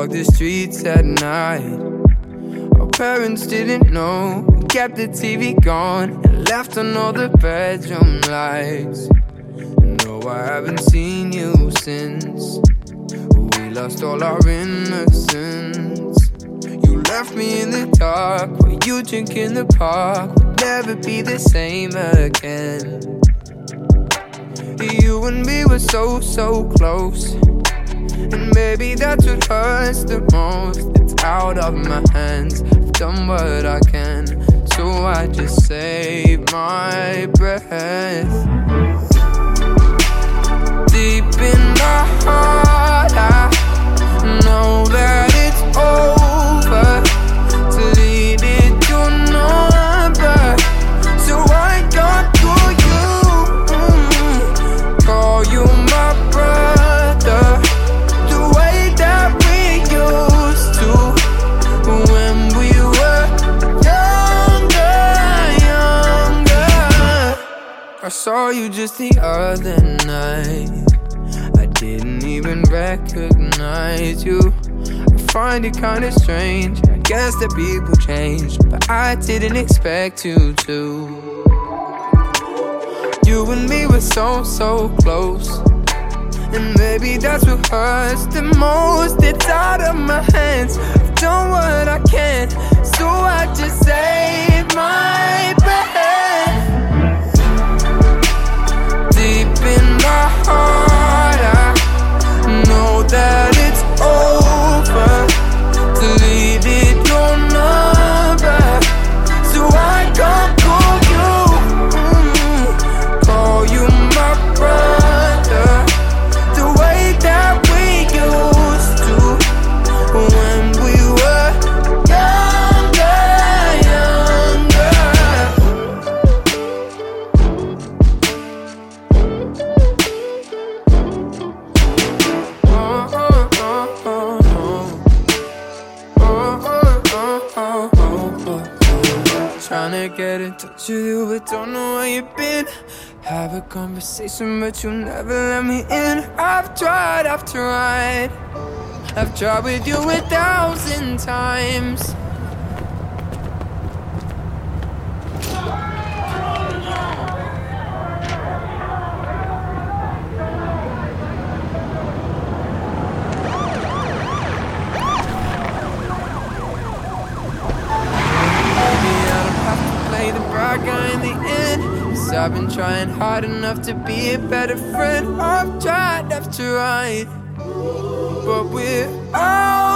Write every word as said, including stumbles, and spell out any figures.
walk the streets at night. Our parents didn't know. We kept the T V gone and left on all the bedroom lights. No, I haven't seen you since. We lost all our innocence. You left me in the dark while you drink in the park. We'll never be the same again. You and me were so, so close. And maybe that's what hurts the most. It's out of my hands. I've done what I can, so I just save my breath. Deep in my heart, I know that it's over. Deleted your number, so I can't call you, mm, call you my brother. The way that we used to when we were younger, younger. I saw you just the other night. I didn't even recognize you. I find it kinda strange. I guess that people change, but I didn't expect you to. You and me were so, so close. And maybe that's what hurts the most. It's out of my hands. I've done what I can, so I just save my breath. Deep in my heart, I know that it's over. Deleted your number, so I can't call you, mm, call you my brother. The way that we used to when we were younger, younger. Oh, oh, oh, oh, oh. Oh, oh, oh, oh, oh, oh. Tryna get in touch with you, but don't know where you've been. Have a conversation, but you never let me in. I've tried, I've tried. I've tried with you a thousand times. In the end, 'cause I've been trying hard enough to be a better friend. I've tried, I've tried, but we're all